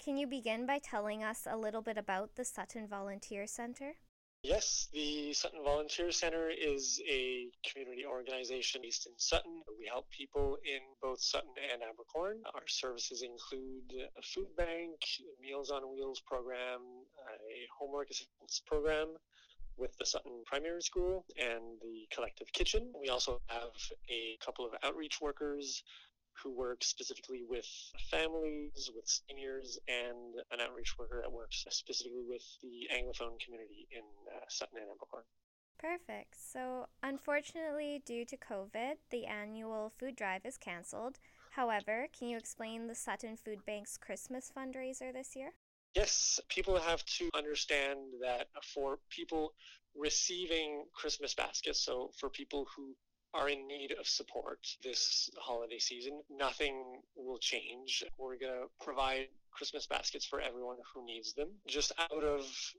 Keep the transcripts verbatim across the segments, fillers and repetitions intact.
Can you begin by telling us a little bit about the Sutton Volunteer Centre? Yes, the Sutton Volunteer Center is a community organization based in Sutton. We help people in both Sutton and Abercorn. Our services include a food bank, Meals on Wheels program, a homework assistance program with the Sutton Primary School, and the Collective Kitchen. We also have a couple of outreach workers who work specifically with families, with seniors, and an outreach worker that works specifically with the Anglophone community in uh, Sutton and Abercorn. Perfect. So, unfortunately, due to COVID, the annual food drive is cancelled. However, can you explain the Sutton Food Bank's Christmas fundraiser this year? Yes, people have to understand that for people receiving Christmas baskets, so for people who are in need of support this holiday season, nothing will change. We're going to provide Christmas baskets for everyone who needs them. Just out of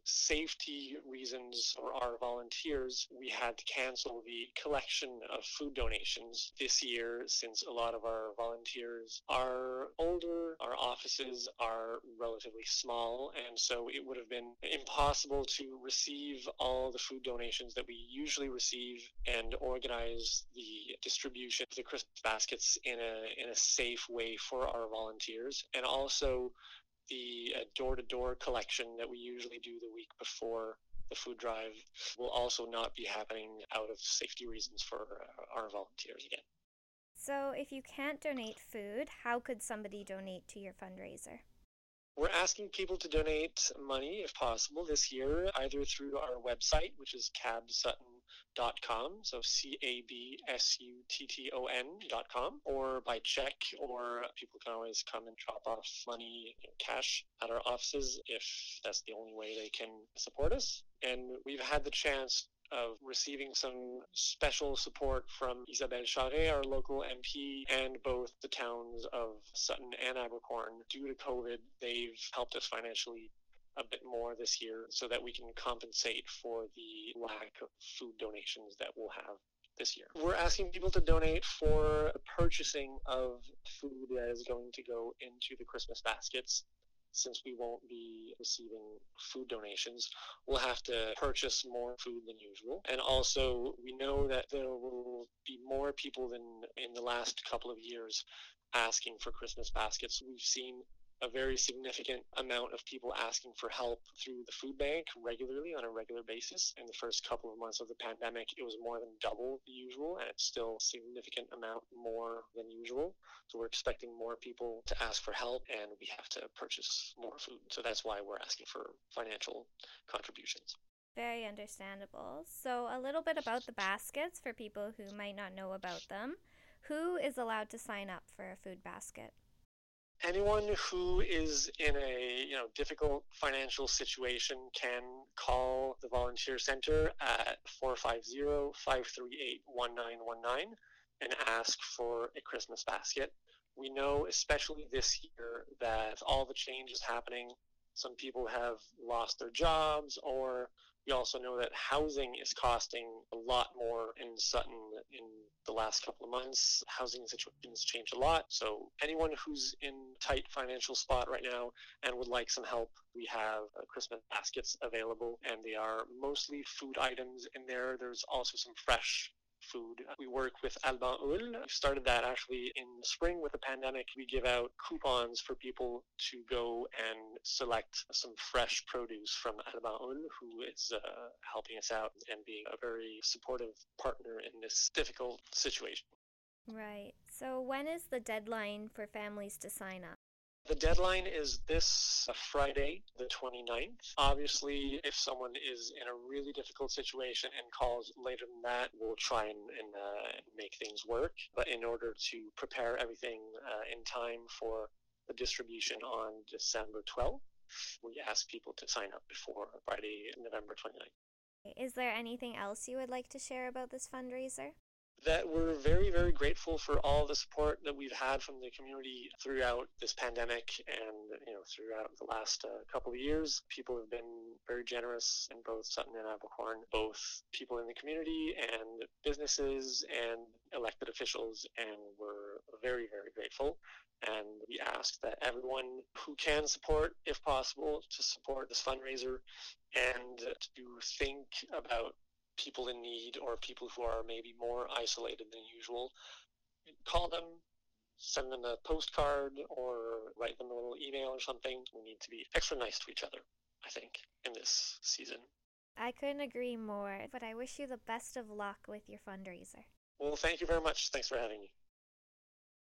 safety reasons for our volunteers, we had to cancel the collection of food donations this year since a lot of our volunteers are older, our offices are relatively small, and so it would have been impossible to receive all the food donations that we usually receive and organize the distribution of the Christmas baskets in a in a safe way for our volunteers, and also the uh, door-to-door collection that we usually do the week before the food drive will also not be happening out of safety reasons for uh, our volunteers again. So, if you can't donate food, how could somebody donate to your fundraiser? We're asking people to donate money, if possible, this year, either through our website, which is cab sutton dot com, so C A B S U T T O N dot com, or by check, or people can always come and drop off money in cash at our offices if that's the only way they can support us. And we've had the chance of receiving some special support from Isabelle Charret, our local M P, and both the towns of Sutton and Abercorn. Due to COVID, they've helped us financially a bit more this year so that we can compensate for the lack of food donations that we'll have this year. We're asking people to donate for the purchasing of food that is going to go into the Christmas baskets. Since we won't be receiving food donations, we'll have to purchase more food than usual. And also, we know that there will be more people than in the last couple of years asking for Christmas baskets. We've seen a very significant amount of people asking for help through the food bank regularly on a regular basis. In the first couple of months of the pandemic, it was more than double the usual, and it's still a significant amount more than usual. So we're expecting more people to ask for help, and we have to purchase more food. So that's why we're asking for financial contributions. Very understandable. So, a little bit about the baskets for people who might not know about them. Who is allowed to sign up for a food basket? Anyone who is in a you know difficult financial situation can call the volunteer center at four five zero, five three eight, one nine one nine and ask for a Christmas basket. We know, especially this year, that all the change is happening. Some people have lost their jobs, or we also know that housing is costing a lot more in Sutton in the last couple of months. Housing situations change a lot. So anyone who's in a tight financial spot right now and would like some help, we have uh, Christmas baskets available, and they are mostly food items in there. There's also some fresh food. We work with Alban Hull. We started that actually in the spring with the pandemic. We give out coupons for people to go and select some fresh produce from Alban Hull, who is uh, helping us out and being a very supportive partner in this difficult situation. Right. So, when is the deadline for families to sign up? The deadline is this Friday, the twenty-ninth. Obviously, if someone is in a really difficult situation and calls later than that, we'll try and, and uh, make things work. But in order to prepare everything uh, in time for the distribution on December twelfth, we ask people to sign up before Friday, November twenty-ninth. Is there anything else you would like to share about this fundraiser? That we're very, very grateful for all the support that we've had from the community throughout this pandemic and, you know, throughout the last uh, couple of years. People have been very generous in both Sutton and Abercorn, both people in the community and businesses and elected officials, and we're very, very grateful. And we ask that everyone who can support, if possible, to support this fundraiser and to think about people in need or people who are maybe more isolated than usual. Call them, send them a postcard, or write them a little email or something. We need to be extra nice to each other, I think, in this season. I couldn't agree more, but I wish you the best of luck with your fundraiser. Well, thank you very much. Thanks for having me.